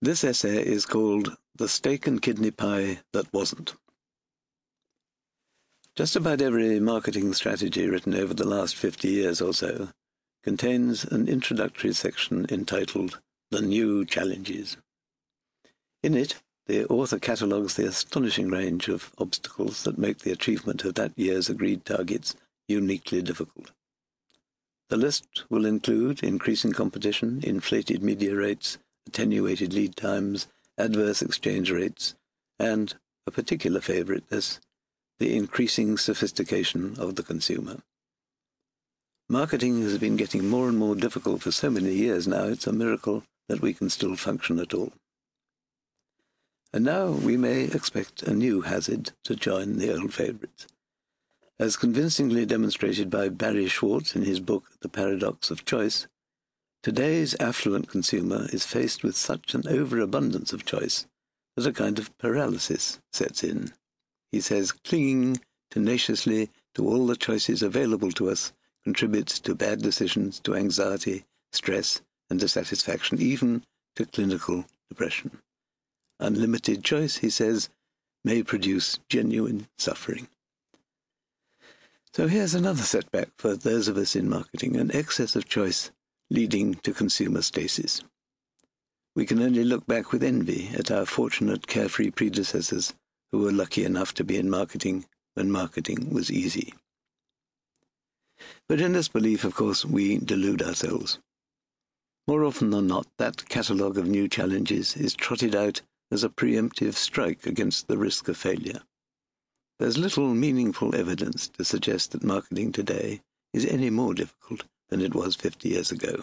This essay is called The Steak and Kidney Pie That Wasn't. Just about every marketing strategy written over the last 50 years or so contains an introductory section entitled The New Challenges. In it, the author catalogues the astonishing range of obstacles that make the achievement of that year's agreed targets uniquely difficult. The list will include increasing competition, inflated media rates, attenuated lead times, adverse exchange rates, and, a particular favourite, the increasing sophistication of the consumer. Marketing has been getting more and more difficult for so many years now, it's a miracle that we can still function at all. And now we may expect a new hazard to join the old favourites. As convincingly demonstrated by Barry Schwartz in his book The Paradox of Choice, today's affluent consumer is faced with such an overabundance of choice that a kind of paralysis sets in. He says clinging tenaciously to all the choices available to us contributes to bad decisions, to anxiety, stress, and dissatisfaction, even to clinical depression. Unlimited choice, he says, may produce genuine suffering. So here's another setback for those of us in marketing, an excess of choice leading to consumer stasis. We can only look back with envy at our fortunate, carefree predecessors who were lucky enough to be in marketing when marketing was easy. But in this belief, of course, we delude ourselves. More often than not, that catalogue of new challenges is trotted out as a preemptive strike against the risk of failure. There's little meaningful evidence to suggest that marketing today is any more difficult than it was 50 years ago.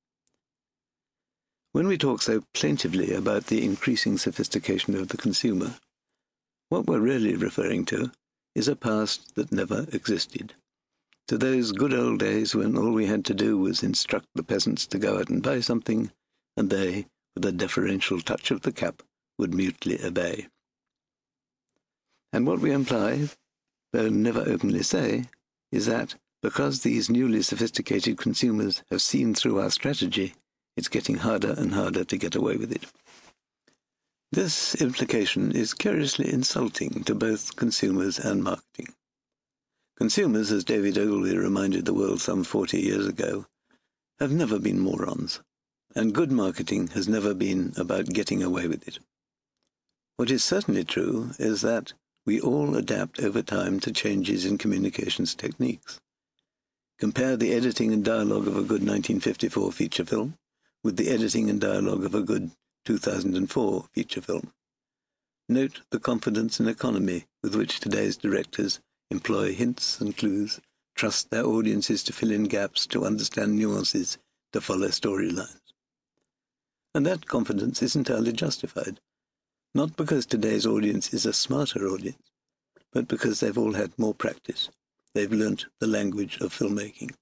When we talk so plaintively about the increasing sophistication of the consumer, what we're really referring to is a past that never existed, to those good old days when all we had to do was instruct the peasants to go out and buy something, and they, with a deferential touch of the cap, would mutely obey. And what we imply, though never openly say, is that because these newly sophisticated consumers have seen through our strategy, it's getting harder and harder to get away with it. This implication is curiously insulting to both consumers and marketing. Consumers, as David Ogilvy reminded the world some 40 years ago, have never been morons, and good marketing has never been about getting away with it. What is certainly true is that we all adapt over time to changes in communications techniques. Compare the editing and dialogue of a good 1954 feature film with the editing and dialogue of a good 2004 feature film. Note the confidence and economy with which today's directors employ hints and clues, trust their audiences to fill in gaps, to understand nuances, to follow storylines. And that confidence is entirely justified, not because today's audience is a smarter audience, but because they've all had more practice. They've learnt the language of filmmaking.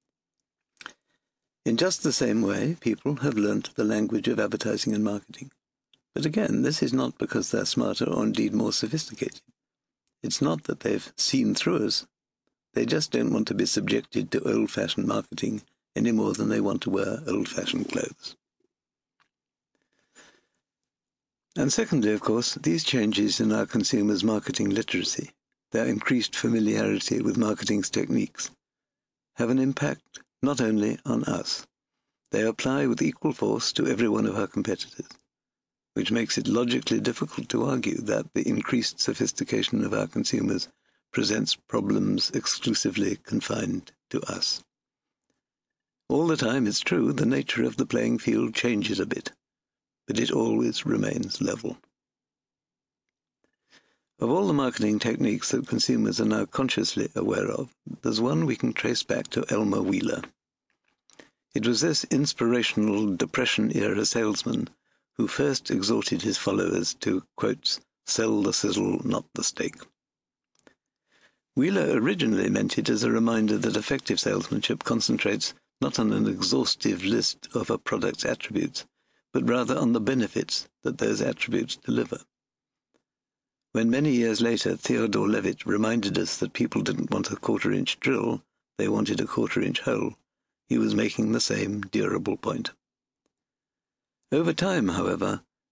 In just the same way, people have learnt the language of advertising and marketing. But again, this is not because they're smarter or indeed more sophisticated. It's not that they've seen through us. They just don't want to be subjected to old-fashioned marketing any more than they want to wear old-fashioned clothes. And secondly, of course, these changes in our consumers' marketing literacy, their increased familiarity with marketing's techniques, have an impact not only on us. They apply with equal force to every one of our competitors, which makes it logically difficult to argue that the increased sophistication of our consumers presents problems exclusively confined to us. All the time, it's true, the nature of the playing field changes a bit, but it always remains level. Of all the marketing techniques that consumers are now consciously aware of, there's one we can trace back to Elmer Wheeler. It was this inspirational Depression-era salesman who first exhorted his followers to, quote, sell the sizzle, not the steak. Wheeler originally meant it as a reminder that effective salesmanship concentrates not on an exhaustive list of a product's attributes, but rather on the benefits that those attributes deliver. When many years later Theodore Levitt reminded us that people didn't want a quarter-inch drill, they wanted a quarter-inch hole, he was making the same durable point. Over time, however,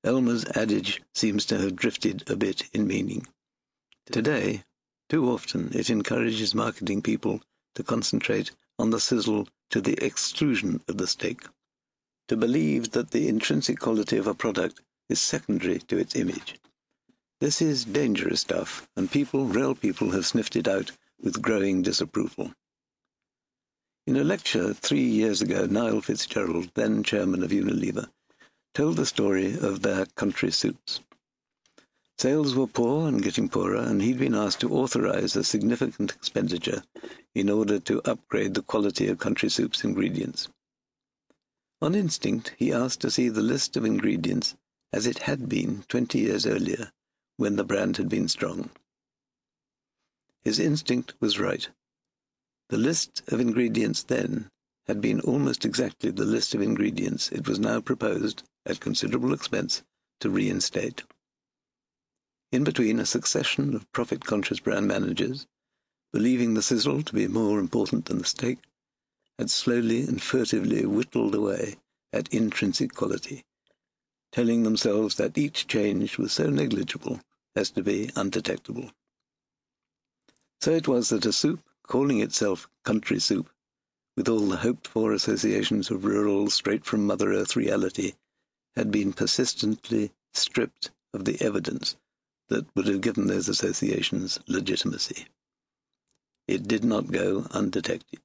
Elmer's adage seems to have drifted a bit in meaning. Today, too often, it encourages marketing people to concentrate on the sizzle to the exclusion of the steak, to believe that the intrinsic quality of a product is secondary to its image. This is dangerous stuff, and real people, have sniffed it out with growing disapproval. In a lecture 3 years ago, Niall Fitzgerald, then chairman of Unilever, told the story of their country soups. Sales were poor and getting poorer, and he'd been asked to authorize a significant expenditure in order to upgrade the quality of country soup's ingredients. On instinct, he asked to see the list of ingredients as it had been 20 years earlier, when the brand had been strong. His instinct was right. The list of ingredients then had been almost exactly the list of ingredients it was now proposed, at considerable expense, to reinstate. In between, a succession of profit-conscious brand managers, believing the sizzle to be more important than the steak, had slowly and furtively whittled away at intrinsic quality, telling themselves that each change was so negligible as to be undetectable. So it was that a soup, calling itself country soup, with all the hoped-for associations of rural, straight-from-Mother Earth reality, had been persistently stripped of the evidence that would have given those associations legitimacy. It did not go undetected.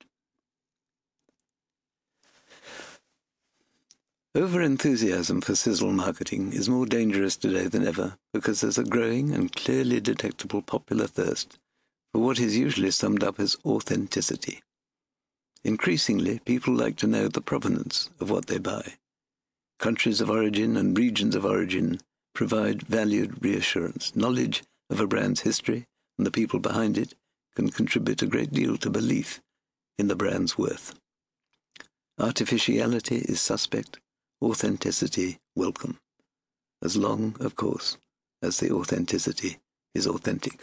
Over-enthusiasm for sizzle marketing is more dangerous today than ever because there's a growing and clearly detectable popular thirst for what is usually summed up as authenticity. Increasingly, people like to know the provenance of what they buy. Countries of origin and regions of origin provide valued reassurance. Knowledge of a brand's history and the people behind it can contribute a great deal to belief in the brand's worth. Artificiality is suspect, authenticity welcome, as long, of course, as the authenticity is authentic.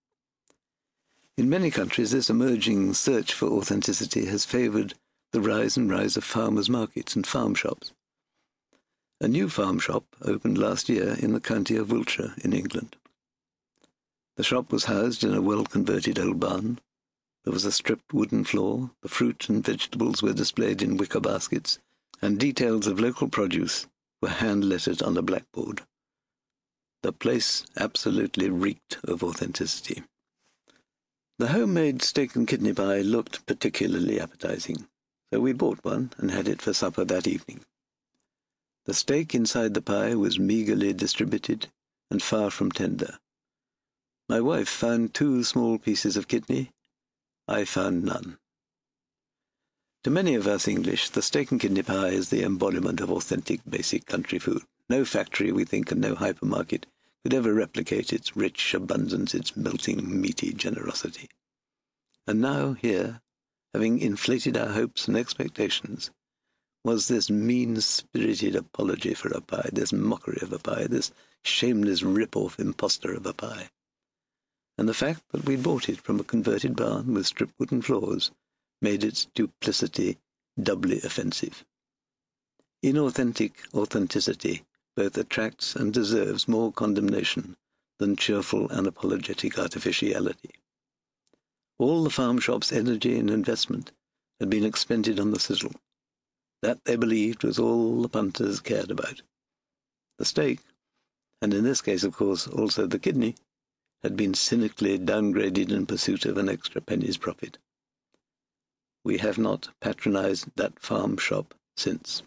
In many countries, this emerging search for authenticity has favoured the rise of farmers' markets and farm shops. A new farm shop opened last year in the county of Wiltshire in England. The shop was housed in a well-converted old barn. There was a stripped wooden floor, the fruit and vegetables were displayed in wicker baskets, and details of local produce were hand-lettered on a blackboard. The place absolutely reeked of authenticity. The homemade steak and kidney pie looked particularly appetizing, so we bought one and had it for supper that evening. The steak inside the pie was meagerly distributed and far from tender. My wife found 2 small pieces of kidney. I found none. To many of us English, the steak and kidney pie is the embodiment of authentic basic country food. No factory, we think, and no hypermarket could ever replicate its rich abundance, its melting, meaty generosity. And now here, having inflated our hopes and expectations, was this mean-spirited apology for a pie, this mockery of a pie, this shameless rip-off impostor of a pie. And the fact that we'd bought it from a converted barn with stripped wooden floors made its duplicity doubly offensive. Inauthentic authenticity both attracts and deserves more condemnation than cheerful and apologetic artificiality. All the farm shop's energy and investment had been expended on the sizzle. That, they believed, was all the punters cared about. The steak, and in this case, of course, also the kidney, had been cynically downgraded in pursuit of an extra penny's profit. We have not patronized that farm shop since.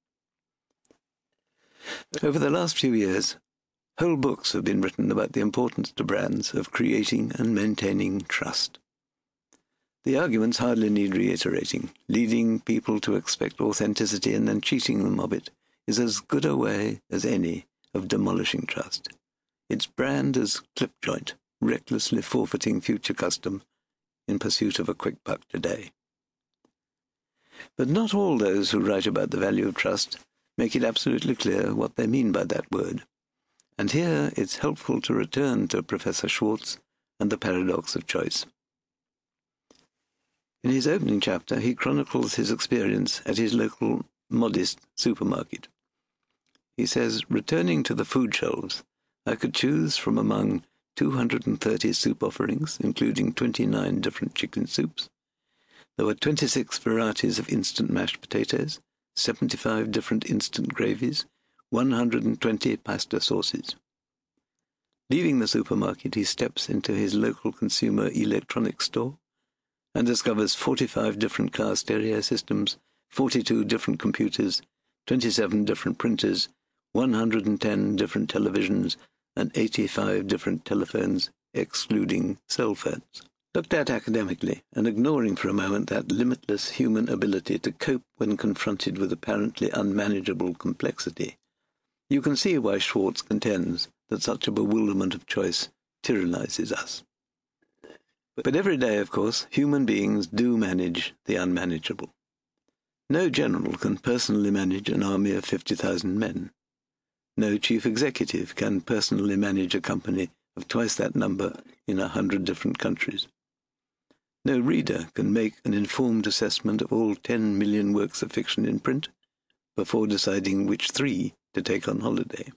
Over the last few years, whole books have been written about the importance to brands of creating and maintaining trust. The arguments hardly need reiterating. Leading people to expect authenticity and then cheating them of it is as good a way as any of demolishing trust. It's brand as clip-joint, recklessly forfeiting future custom in pursuit of a quick buck today. But not all those who write about the value of trust make it absolutely clear what they mean by that word. And here it's helpful to return to Professor Schwartz and the paradox of choice. In his opening chapter, he chronicles his experience at his local modest supermarket. he says, returning to the food shelves, I could choose from among 230 soup offerings, including 29 different chicken soups. There were 26 varieties of instant mashed potatoes, 75 different instant gravies, 120 pasta sauces. Leaving the supermarket, he steps into his local consumer electronics store and discovers 45 different car stereo systems, 42 different computers, 27 different printers, 110 different televisions, and 85 different telephones, excluding cell phones. Looked at academically, and ignoring for a moment that limitless human ability to cope when confronted with apparently unmanageable complexity, you can see why Schwartz contends that such a bewilderment of choice tyrannizes us. But every day, of course, human beings do manage the unmanageable. No general can personally manage an army of 50,000 men. No chief executive can personally manage a company of twice that number in 100 different countries. No reader can make an informed assessment of all 10 million works of fiction in print before deciding which 3 to take on holiday.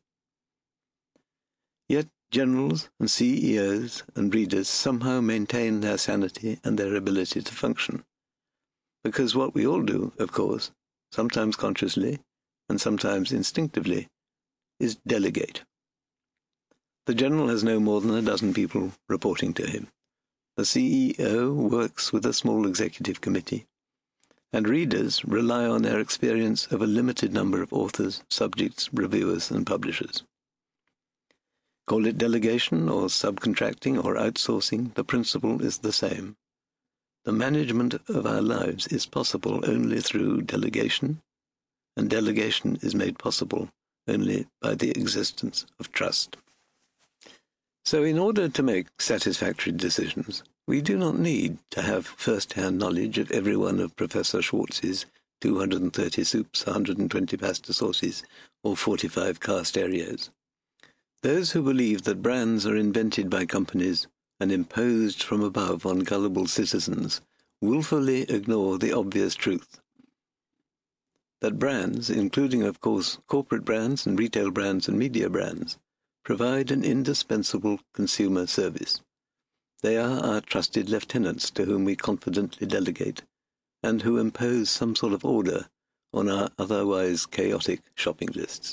Yet generals and CEOs and readers somehow maintain their sanity and their ability to function. Because what we all do, of course, sometimes consciously and sometimes instinctively, is delegate. The general has no more than a dozen people reporting to him. The CEO works with a small executive committee, and readers rely on their experience of a limited number of authors, subjects, reviewers, and publishers. Call it delegation or subcontracting or outsourcing, the principle is the same. The management of our lives is possible only through delegation, and delegation is made possible only by the existence of trust. So in order to make satisfactory decisions, we do not need to have first-hand knowledge of every one of Professor Schwartz's 230 soups, 120 pasta sauces, or 45 car stereos. Those who believe that brands are invented by companies and imposed from above on gullible citizens willfully ignore the obvious truth. That brands, including, of course, corporate brands and retail brands and media brands, provide an indispensable consumer service. They are our trusted lieutenants to whom we confidently delegate, and who impose some sort of order on our otherwise chaotic shopping lists.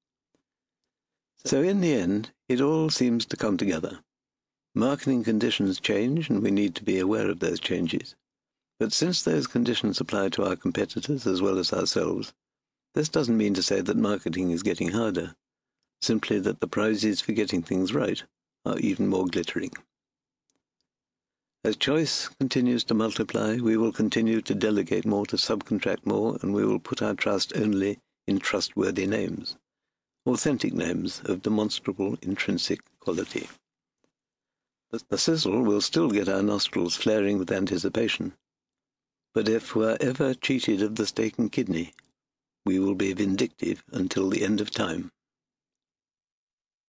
So in the end, it all seems to come together. Marketing conditions change, and we need to be aware of those changes. But since those conditions apply to our competitors as well as ourselves, this doesn't mean to say that marketing is getting harder, simply that the prizes for getting things right are even more glittering. As choice continues to multiply, we will continue to delegate more, to subcontract more, and we will put our trust only in trustworthy names, authentic names of demonstrable intrinsic quality. The sizzle will still get our nostrils flaring with anticipation, but if we're ever cheated of the steak and kidney, we will be vindictive until the end of time.